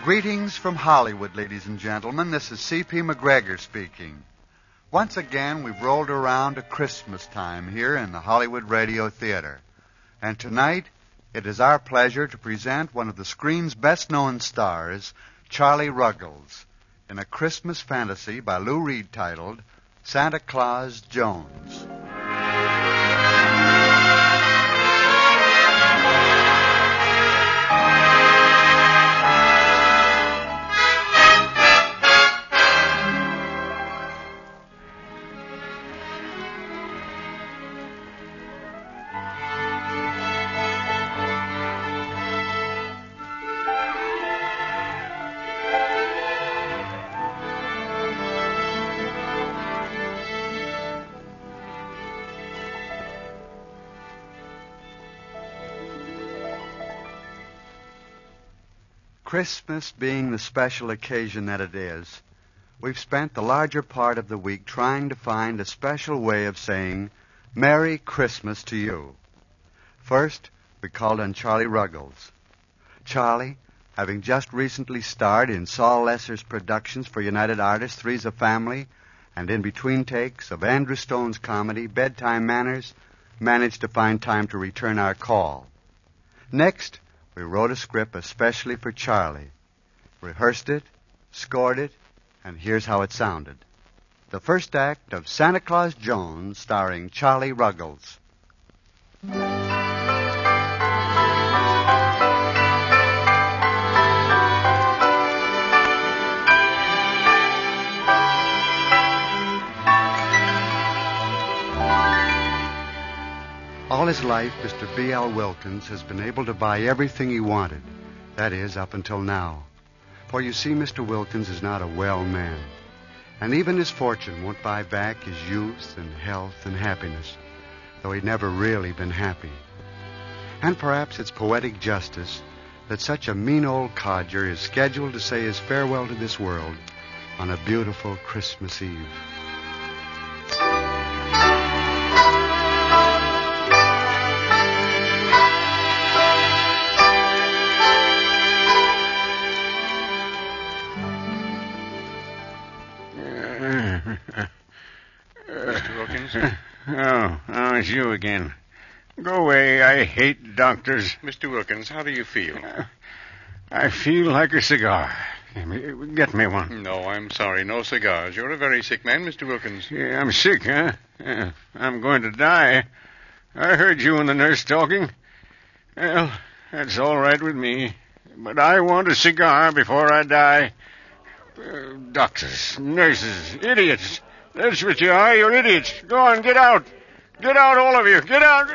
Greetings from Hollywood, ladies and gentlemen. This is C.P. McGregor speaking. Once again, we've rolled around to Christmas time here in the Hollywood Radio Theater. And tonight, it is our pleasure to present one of the screen's best-known stars, Charlie Ruggles, in a Christmas fantasy by Lou Reed titled Santa Claus Jones. Christmas being the special occasion that it is, we've spent the larger part of the week trying to find a special way of saying Merry Christmas to you. First, we called on Charlie Ruggles. Charlie, having just recently starred in Saul Lesser's productions for United Artists, Three's a Family, and in between takes of Andrew Stone's comedy, Bedtime Manners, managed to find time to return our call. Next, we wrote a script especially for Charlie, rehearsed it, scored it, and here's how it sounded. The first act of Santa Claus Jones, starring Charlie Ruggles. All his life, Mr. B.L. Wilkins has been able to buy everything he wanted. That is, up until now. For you see, Mr. Wilkins is not a well man. And even his fortune won't buy back his youth and health and happiness, though he'd never really been happy. And perhaps it's poetic justice that such a mean old codger is scheduled to say his farewell to this world on a beautiful Christmas Eve. Mr. Wilkins? Oh, it's you again. Go away. I hate doctors. Mr. Wilkins, how do you feel? I feel like a cigar. Get me one. No, I'm sorry. No cigars. You're a very sick man, Mr. Wilkins. Yeah, I'm sick, huh? Yeah, I'm going to die. I heard you and the nurse talking. Well, that's all right with me. But I want a cigar before I die. Doctors, nurses, idiots. That's what you are. You're idiots. Go on, get out. Get out, all of you. Get out.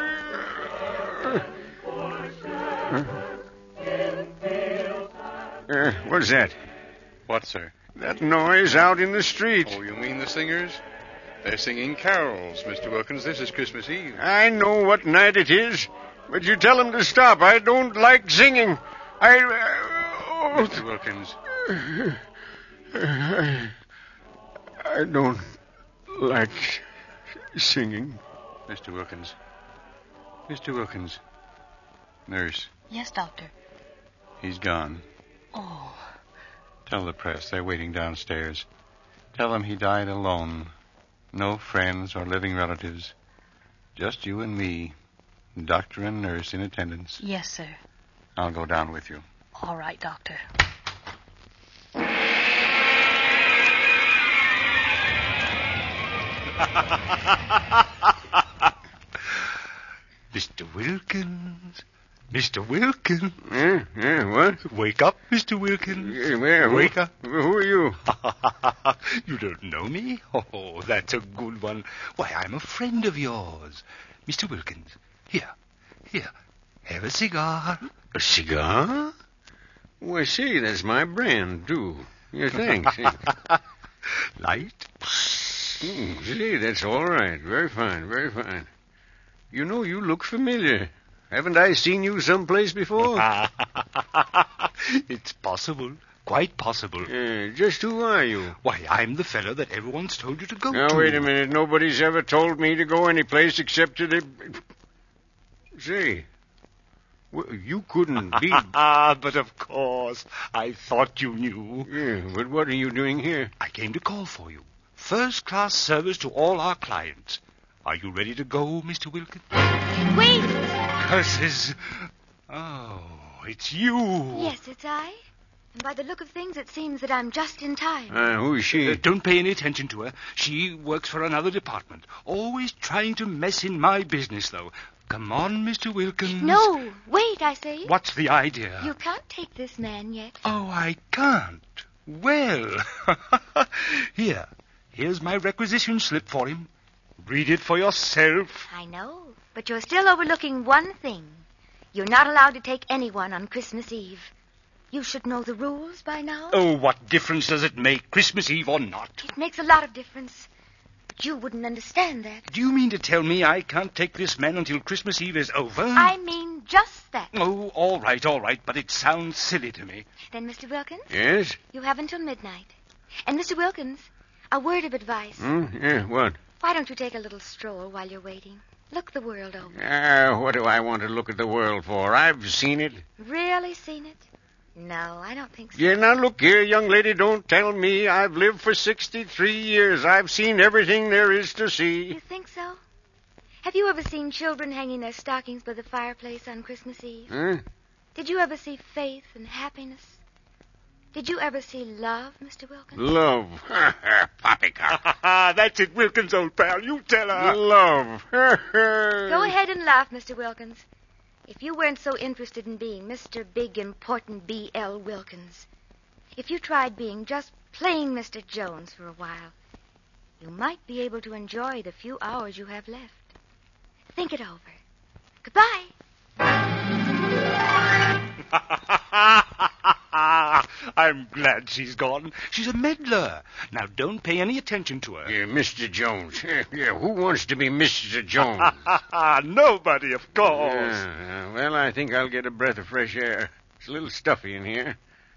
What's that? What, sir? That noise out in the street. Oh, you mean the singers? They're singing carols, Mr. Wilkins. This is Christmas Eve. I know what night it is, but you tell them to stop. I don't like singing. Mr. Wilkins. I don't like singing. Mr. Wilkins. Mr. Wilkins. Nurse. Yes, Doctor. He's gone. Oh. Tell the press they're waiting downstairs. Tell them he died alone. No friends or living relatives. Just you and me. Doctor and nurse in attendance. Yes, sir. I'll go down with you. All right, Doctor. Mr. Wilkins. Mr. Wilkins. Yeah, what? Wake up, Mr. Wilkins. Wake up. Who are you? You don't know me? Oh, that's a good one. Why, I'm a friend of yours. Mr. Wilkins, here. Have a cigar. A cigar? Why, see, that's my brand, too. Yeah, thanks. Light? See, that's all right. Very fine, very fine. You know, you look familiar. Haven't I seen you someplace before? It's possible. Quite possible. Just who are you? Why, I'm the fellow that everyone's told you to go to. Now, wait a minute. Nobody's ever told me to go any place except to the... Say, Well, you couldn't be... But of course, I thought you knew. Yeah, but what are you doing here? I came to call for you. First-class service to all our clients. Are you ready to go, Mr. Wilkins? Wait! Curses. Oh, it's you. Yes, it's I. And by the look of things, it seems that I'm just in time. Who is she? Don't pay any attention to her. She works for another department. Always trying to mess in my business, though. Come on, Mr. Wilkins. No, wait, I say. What's the idea? You can't take this man yet. Oh, I can't. Well, here's my requisition slip for him. Read it for yourself. I know, but you're still overlooking one thing. You're not allowed to take anyone on Christmas Eve. You should know the rules by now. Oh, what difference does it make, Christmas Eve or not? It makes a lot of difference. But you wouldn't understand that. Do you mean to tell me I can't take this man until Christmas Eve is over? I mean just that. Oh, all right, but it sounds silly to me. Then, Mr. Wilkins, Yes? you have until midnight. And, Mr. Wilkins, a word of advice. Yeah, what? Why don't you take a little stroll while you're waiting? Look the world over. What do I want to look at the world for? I've seen it. Really seen it? No, I don't think so. Yeah, now look here, young lady, don't tell me. I've lived for 63 years. I've seen everything there is to see. You think so? Have you ever seen children hanging their stockings by the fireplace on Christmas Eve? Huh? Did you ever see faith and happiness? Did you ever see love, Mr. Wilkins? Love. Poppycock. That's it, Wilkins, old pal. You tell her. Love. Go ahead and laugh, Mr. Wilkins. If you weren't so interested in being Mr. Big Important B.L. Wilkins, if you tried being just plain Mr. Jones for a while, you might be able to enjoy the few hours you have left. Think it over. Goodbye. I'm glad she's gone. She's a meddler. Now, don't pay any attention to her. Yeah, Mr. Jones. Yeah, who wants to be Mr. Jones? Nobody, of course. Well, I think I'll get a breath of fresh air. It's a little stuffy in here.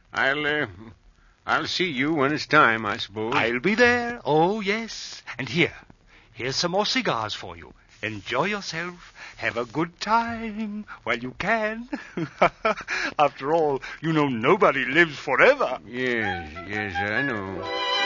I'll see you when it's time, I suppose. I'll be there. Oh, yes. And here's some more cigars for you. Enjoy yourself. Have a good time while you can. After all, you know nobody lives forever. Yes, I know.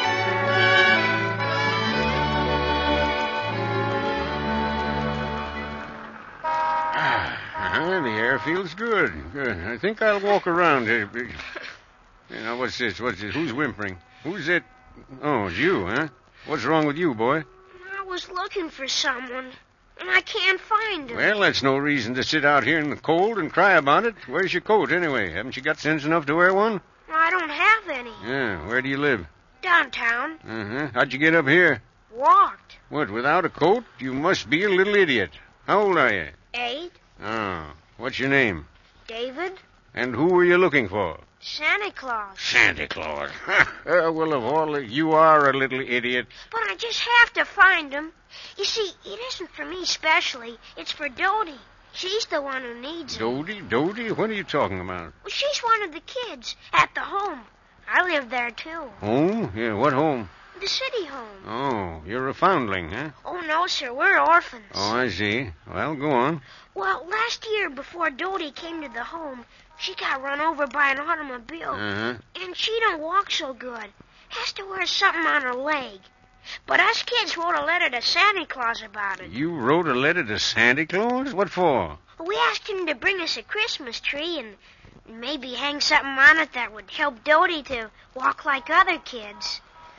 The air feels good. I think I'll walk around here. Now, what's this? Who's whimpering? Who's it? Oh, it's you, huh? What's wrong with you, boy? I was looking for someone, and I can't find him. Well, that's no reason to sit out here in the cold and cry about it. Where's your coat, anyway? Haven't you got sense enough to wear one? I don't have any. Yeah, where do you live? Downtown. Uh-huh. How'd you get up here? Walked. What, without a coat? You must be a little idiot. How old are you? 8. Oh, what's your name? David. And who were you looking for? Santa Claus. Santa Claus. Well, of all, you are a little idiot. But I just have to find him. You see, it isn't for me specially. It's for Dodie. She's the one who needs him. Dodie? What are you talking about? Well, she's one of the kids at the home. I live there, too. Home? Yeah, what home? The city home. Oh, you're a foundling, huh? Oh, no, sir. We're orphans. Oh, I see. Well, go on. Well, last year, before Dodie came to the home, she got run over by an automobile. Uh-huh. And she don't walk so good. Has to wear something on her leg. But us kids wrote a letter to Santa Claus about it. You wrote a letter to Santa Claus? What for? We asked him to bring us a Christmas tree and maybe hang something on it that would help Dodie to walk like other kids.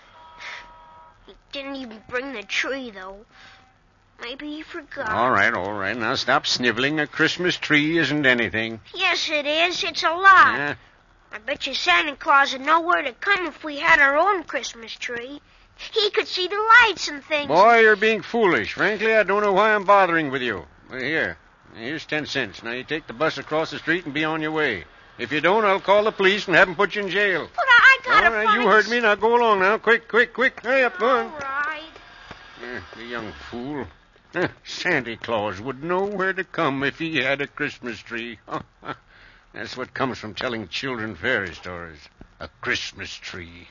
He didn't even bring the tree, though. Maybe he forgot. All right. Now stop sniveling. A Christmas tree isn't anything. Yes, it is. It's a lot. Yeah. I bet you Santa Claus would know where to come if we had our own Christmas tree. He could see the lights and things. Boy, you're being foolish. Frankly, I don't know why I'm bothering with you. Here's 10 cents. Now you take the bus across the street and be on your way. If you don't, I'll call the police and have them put you in jail. But I gotta All right, find... you heard me. Now go along now. Quick. Hurry up, go on. All right. The young fool. Santa Claus would know where to come if he had a Christmas tree. That's what comes from telling children fairy stories. A Christmas tree.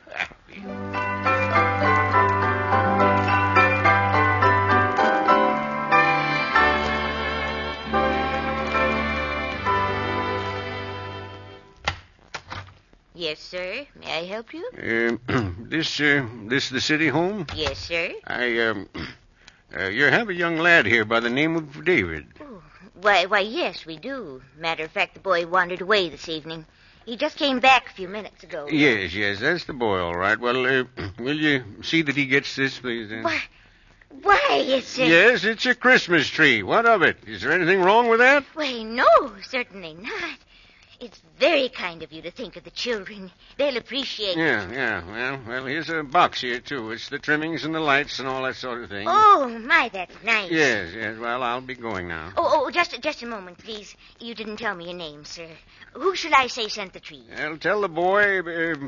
Yes, sir. May I help you? This the city home? Yes, sir. You have a young lad here by the name of David. Oh, why, yes, we do. Matter of fact, the boy wandered away this evening. He just came back a few minutes ago. Yes, that's the boy, all right. Well, will you see that he gets this, please? Why, it's a... Yes, it's a Christmas tree. What of it? Is there anything wrong with that? Why, no, certainly not. It's very kind of you to think of the children. They'll appreciate it. Yeah. Well, here's a box here, too. It's the trimmings and the lights and all that sort of thing. Oh, my, that's nice. Yes. Well, I'll be going now. Oh, just a moment, please. You didn't tell me your name, sir. Who should I say sent the tree? Well, tell the boy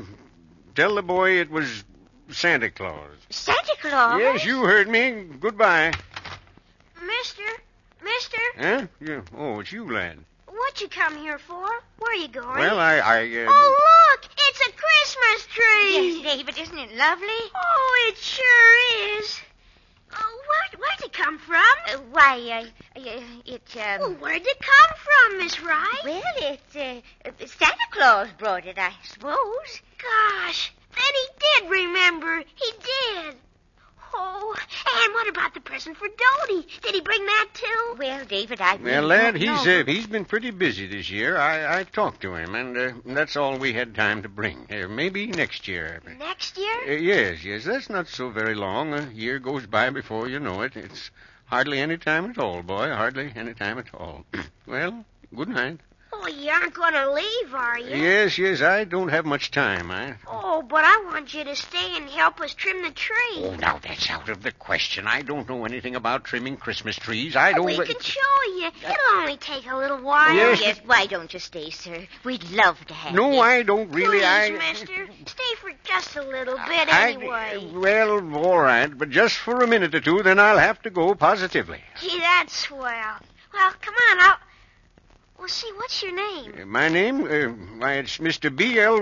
it was Santa Claus. Santa Claus? Yes, you heard me. Goodbye. Mister? Huh? Yeah. Oh, it's you, lad. What you come here for? Where you going? Well, Oh, look! It's a Christmas tree! Yes, David, isn't it lovely? Oh, it sure is. Oh, where'd it come from? Well, Where'd it come from, Miss Wright? Well, it's Santa Claus brought it, I suppose. Gosh, then he did remember. He did. Oh, and what about the present for Dodie? Did he bring that, too? Well, David, Well, lad, he's been pretty busy this year. I talked to him, and that's all we had time to bring. Maybe next year. Next year? Yes. That's not so very long. A year goes by before you know it. It's hardly any time at all, boy. Hardly any time at all. Well, good night. Oh, you aren't going to leave, are you? Yes. I don't have much time. Oh, but I want you to stay and help us trim the tree. Oh, now that's out of the question. I don't know anything about trimming Christmas trees. I don't... We can show you. It'll only take a little while. Yes. Why don't you stay, sir? We'd love to have you. No, I don't really. Please, mister. Stay for just a little bit anyway. Well, all right, but just for a minute or two, then I'll have to go positively. Gee, that's swell. Well, come on, Well, see, what's your name? My name? Why, it's Mr. B.L.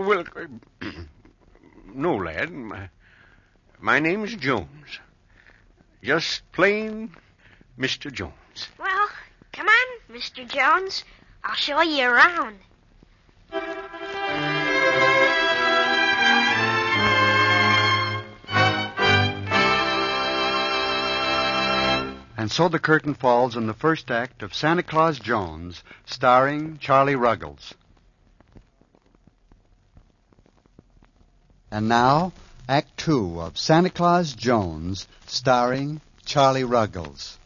No, lad. My name's Jones. Just plain Mr. Jones. Well, come on, Mr. Jones. I'll show you around. And so the curtain falls on the first act of Santa Claus Jones, starring Charlie Ruggles. And now, Act 2 of Santa Claus Jones, starring Charlie Ruggles.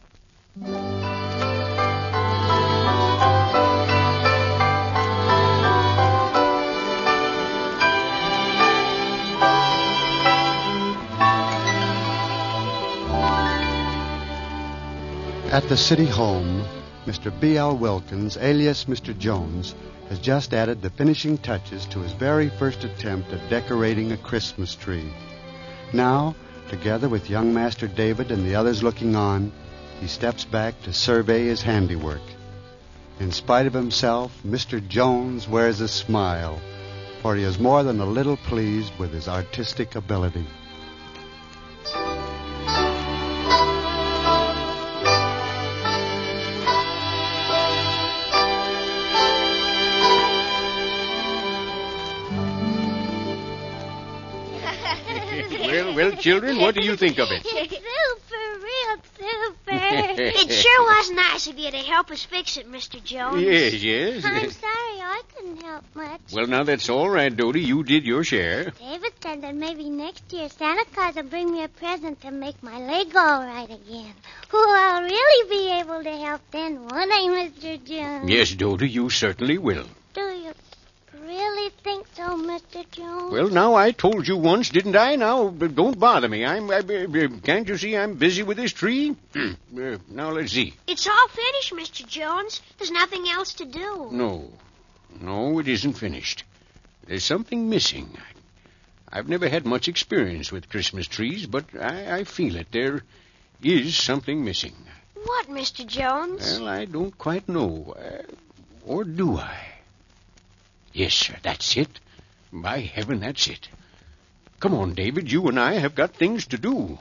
At the city home, Mr. B.L. Wilkins, alias Mr. Jones, has just added the finishing touches to his very first attempt at decorating a Christmas tree. Now, together with young Master David and the others looking on, he steps back to survey his handiwork. In spite of himself, Mr. Jones wears a smile, for he is more than a little pleased with his artistic ability. Well, children, what do you think of it? Super, real super. It sure was nice of you to help us fix it, Mr. Jones. Yes. I'm sorry I couldn't help much. Well, now that's all right, Dodie. You did your share. David said that maybe next year Santa Claus will bring me a present to make my leg all right again. Oh, I'll really be able to help then, won't I, Mr. Jones? Yes, Dodie, you certainly will. Do you really think so, Mr. Jones? Well, now, I told you once, didn't I? Now, don't bother me. Can't you see I'm busy with this tree? Now, let's see. It's all finished, Mr. Jones. There's nothing else to do. No, it isn't finished. There's something missing. I've never had much experience with Christmas trees, but I feel it. There is something missing. What, Mr. Jones? Well, I don't quite know. Or do I? Yes, sir, that's it. By heaven, that's it. Come on, David, you and I have got things to do.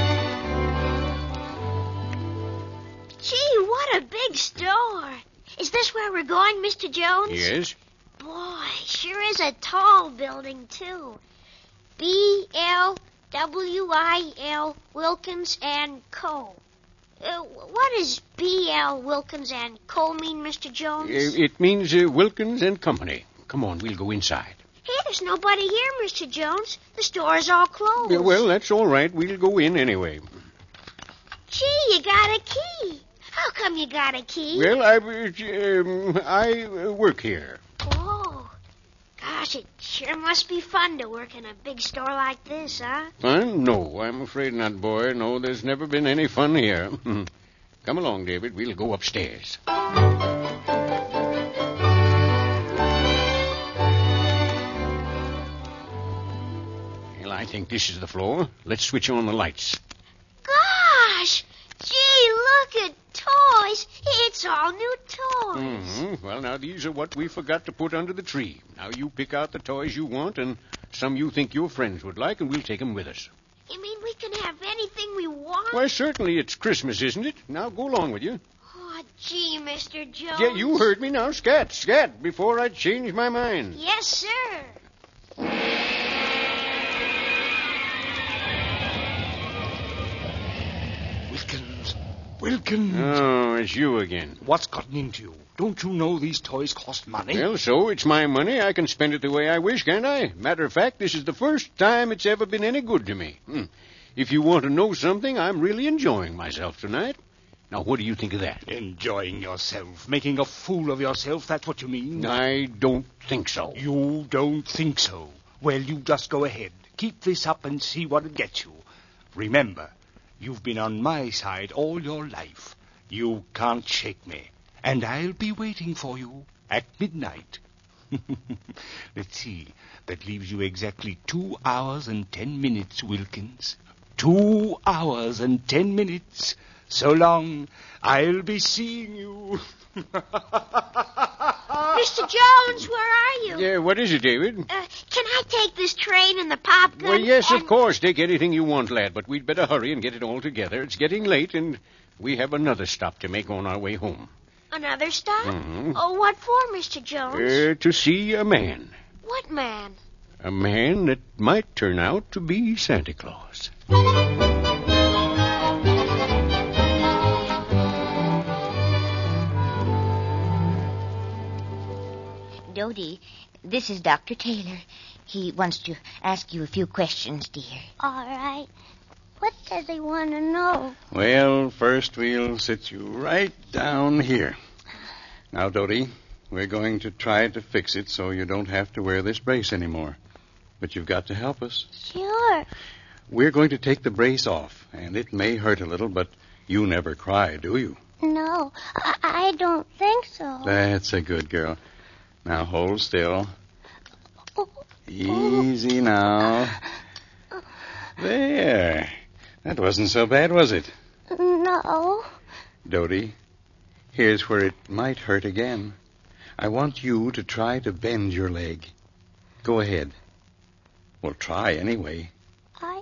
Gee, what a big store. Is this where we're going, Mr. Jones? Yes. Boy, sure is a tall building, too. B.L.W.I.L. Wilkins and Co. What does B.L. Wilkins and Co. mean, Mr. Jones? It means Wilkins and Company. Come on, we'll go inside. Hey, there's nobody here, Mr. Jones. The store's all closed. Yeah, well, that's all right. We'll go in anyway. Gee, you got a key. How come you got a key? Well, I work here. Oh, gosh, it sure must be fun to work in a big store like this, huh? Fun? No, I'm afraid not, boy. No, there's never been any fun here. Come along, David. We'll go upstairs. Well, I think this is the floor. Let's switch on the lights. Gosh! Gee, look at toys. It's all new toys. Mm-hmm. Well, now, these are what we forgot to put under the tree. Now, you pick out the toys you want and some you think your friends would like, and we'll take them with us. You mean we can have anything we want? Why, certainly. It's Christmas, isn't it? Now, go along with you. Oh, gee, Mr. Jones. Yeah, you heard me. Now, scat, before I change my mind. Yes, sir. Wilkins. Oh, it's you again. What's gotten into you? Don't you know these toys cost money? Well, so it's my money. I can spend it the way I wish, can't I? Matter of fact, this is the first time it's ever been any good to me. If you want to know something, I'm really enjoying myself tonight. Now, what do you think of that? Enjoying yourself, making a fool of yourself, that's what you mean? I don't think so. You don't think so? Well, you just go ahead. Keep this up and see what it gets you. Remember, you've been on my side all your life. You can't shake me. And I'll be waiting for you at midnight. Let's see. That leaves you exactly 2 hours and 10 minutes, Wilkins. 2 hours and 10 minutes. So long, I'll be seeing you. Mr. Jones, where are you? Yeah, what is it, David? Can I take this train and the pop gun? Well, yes, of course. Take anything you want, lad, but we'd better hurry and get it all together. It's getting late, and we have another stop to make on our way home. Another stop? Mm-hmm. Oh, what for, Mr. Jones? To see a man. What man? A man that might turn out to be Santa Claus. Dodie, this is Dr. Taylor. He wants to ask you a few questions, dear. All right. What does he want to know? Well, first we'll sit you right down here. Now, Dodie, we're going to try to fix it so you don't have to wear this brace anymore. But you've got to help us. Sure. We're going to take the brace off, and it may hurt a little, but you never cry, do you? No, I don't think so. That's a good girl. Now, hold still. Oh. Easy now. There. That wasn't so bad, was it? No. Dodie, here's where it might hurt again. I want you to try to bend your leg. Go ahead. Well, try anyway. I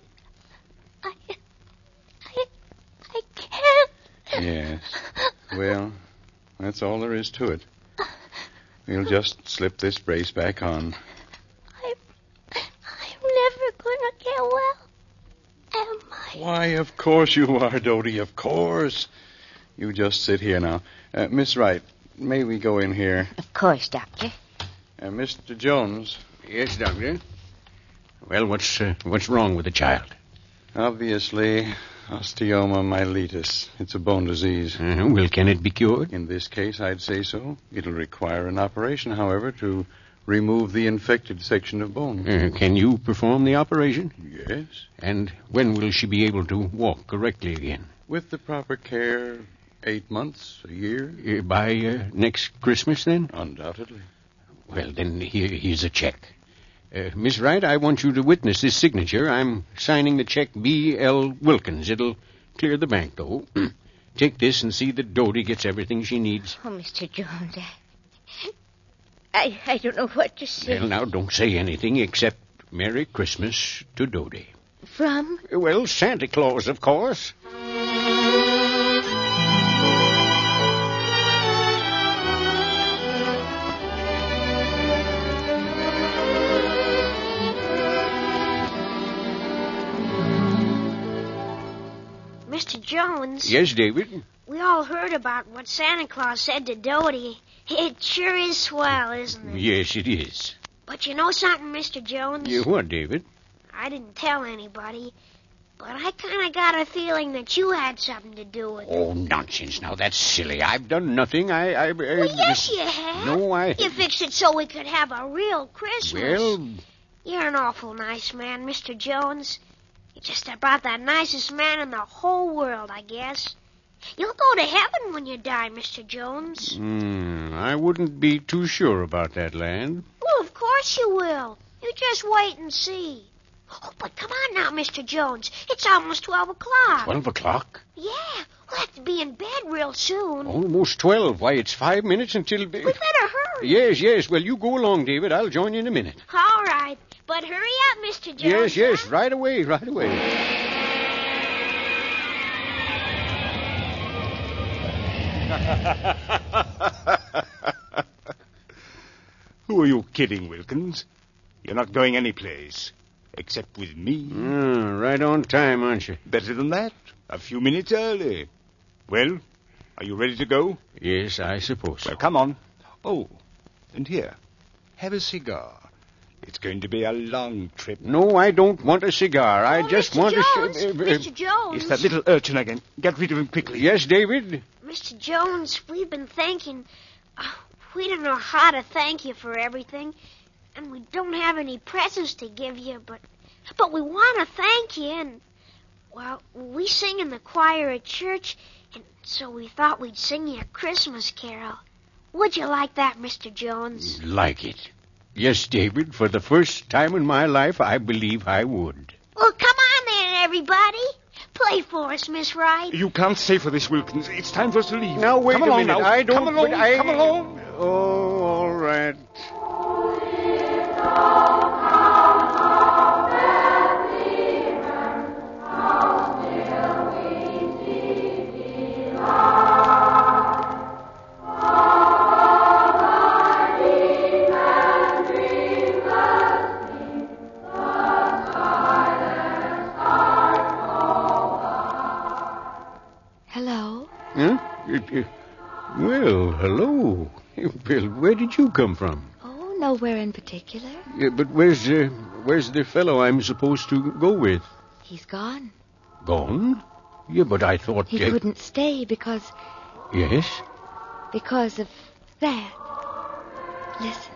can't. Yes. Well, that's all there is to it. We'll just slip this brace back on. I'm never going to get well, am I? Why, of course you are, Dodie, of course. You just sit here now. Miss Wright, may we go in here? Of course, Doctor. Mr. Jones. Yes, Doctor. Well, what's wrong with the child? Obviously, osteoma miletus. It's a bone disease. Well, can it be cured? In this case, I'd say so. It'll require an operation, however, to remove the infected section of bone. Can you perform the operation? Yes. And when will she be able to walk correctly again? With the proper care, 8 months, a year. By next Christmas, then? Undoubtedly. Well, then here's a check. Miss Wright, I want you to witness this signature. I'm signing the check B.L. Wilkins. It'll clear the bank, though. Take this and see that Dodie gets everything she needs. Oh, Mr. Jones, I don't know what to say. Well, now, don't say anything except Merry Christmas to Dodie. From? Well, Santa Claus, of course. Jones. Yes, David? We all heard about what Santa Claus said to Dodie. It sure is swell, isn't it? Yes, it is. But you know something, Mr. Jones? Yeah, what, David? I didn't tell anybody, but I kind of got a feeling that you had something to do with it. Oh, nonsense. Now, that's silly. I've done nothing. Well, yes, you have. No, You fixed it so we could have a real Christmas. Well... You're an awful nice man, Mr. Jones. You're just about the nicest man in the whole world, I guess. You'll go to heaven when you die, Mr. Jones. I wouldn't be too sure about that, Land. Well, of course you will. You just wait and see. Oh, but come on now, Mr. Jones. It's almost 12 o'clock. 12 o'clock? Yeah, we'll have to be in bed real soon. Almost 12. Why, it's 5 minutes until... We better hurry. Yes. Well, you go along, David. I'll join you in a minute. All right. But hurry up, Mr. Jones. Yes. Huh? Right away. Who are you kidding, Wilkins? You're not going anyplace. Except with me. Right on time, aren't you? Better than that. A few minutes early. Well, are you ready to go? Yes, I suppose so. Well, come on. Oh, and here. Have a cigar. It's going to be a long trip. No, I don't want a cigar. I just Mr. want Jones, to... Mr. Jones. It's that little urchin again. Get rid of him quickly. Yes, David? Mr. Jones, we've been thinking... we don't know how to thank you for everything. And we don't have any presents to give you, but we want to thank you. And, well, we sing in the choir at church, and so we thought we'd sing you a Christmas carol. Would you like that, Mr. Jones? Like it. Yes, David, for the first time in my life, I believe I would. Well, come on then, everybody. Play for us, Miss Wright. You can't stay for this, Wilkins. It's time for us to leave. Now, wait come a along minute. Now. I don't... Come along, come along. Oh, all right. Hello? Huh? Well, hello. Well, where did you come from? Oh, nowhere in particular. But where's the fellow I'm supposed to go with? He's gone. Gone? Yeah, but I thought... He couldn't stay because... Yes? Because of that. Listen.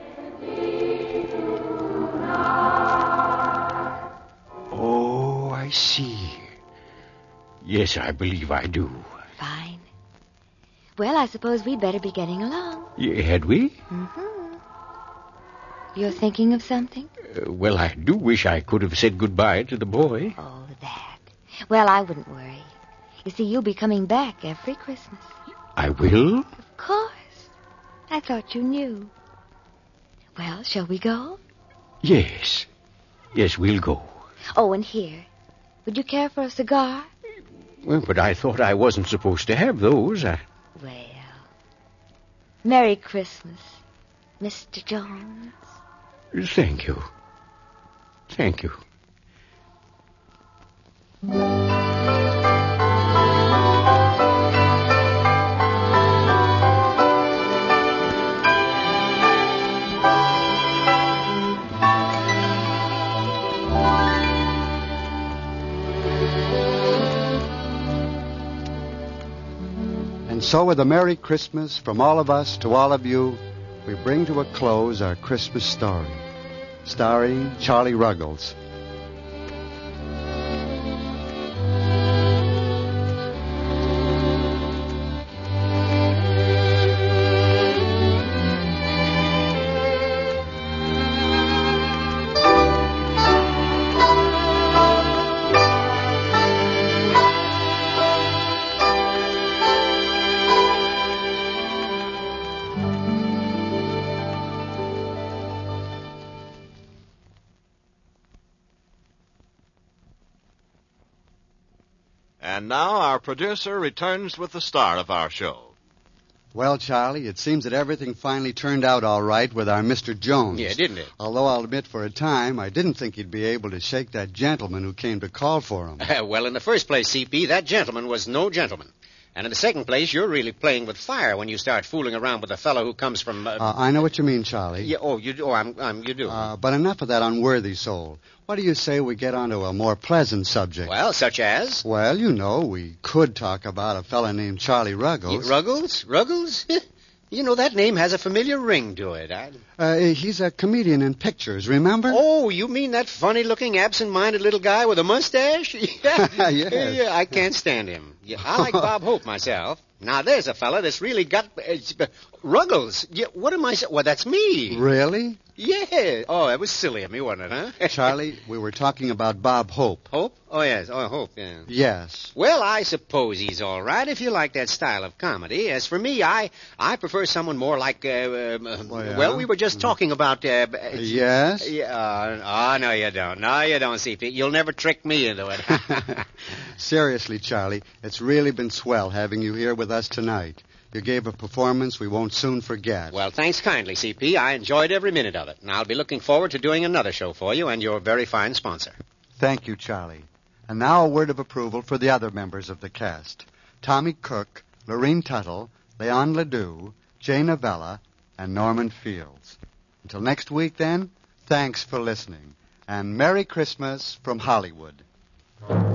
Oh, I see. Yes, I believe I do. Fine. Well, I suppose we'd better be getting along. Had we? Mm-hmm. You're thinking of something? Well, I do wish I could have said goodbye to the boy. Oh, that. Well, I wouldn't worry. You see, you'll be coming back every Christmas. I will? Of course. I thought you knew. Well, shall we go? Yes. Yes, we'll go. Oh, and here. Would you care for a cigar? Well, but I thought I wasn't supposed to have those. Well, Merry Christmas, Mr. Jones. Thank you. Thank you. And so with a Merry Christmas from all of us to all of you, we bring to a close our Christmas story, starring Charlie Ruggles. And now our producer returns with the star of our show. Well, Charlie, it seems that everything finally turned out all right with our Mr. Jones. Yeah, didn't it? Although I'll admit for a time I didn't think he'd be able to shake that gentleman who came to call for him. Well, in the first place, C.P., that gentleman was no gentleman. And in the second place, you're really playing with fire when you start fooling around with a fellow who comes from... I know what you mean, Charlie. Yeah, you do. You do. But enough of that unworthy soul. What do you say we get on to a more pleasant subject? Well, such as? Well, you know, we could talk about a fella named Charlie Ruggles. Ruggles? Ruggles? You know, that name has a familiar ring to it. He's a comedian in pictures, remember? Oh, you mean that funny-looking, absent-minded little guy with a mustache? Yeah. Yes. Yeah, I can't stand him. Yeah, I like Bob Hope myself. Now, there's a fella that's really got... Ruggles. Yeah, what am I saying? Well, that's me. Really? Yeah. Oh, that was silly of me, wasn't it, huh? Charlie, we were talking about Bob Hope. Hope? Oh, yes. Oh, Hope, yeah. Yes. Well, I suppose he's all right if you like that style of comedy. As for me, I prefer someone more like... Well, we were just talking about... Yes? Yeah. No, you don't. No, you don't, CP. You'll never trick me into it. Seriously, Charlie, it's really been swell having you here with us tonight. You gave a performance we won't soon forget. Well, thanks kindly, CP. I enjoyed every minute of it, and I'll be looking forward to doing another show for you and your very fine sponsor. Thank you, Charlie. And now a word of approval for the other members of the cast. Tommy Cook, Lorene Tuttle, Leon Ledoux, Jay Novella, and Norman Fields. Until next week, then, thanks for listening. And Merry Christmas from Hollywood.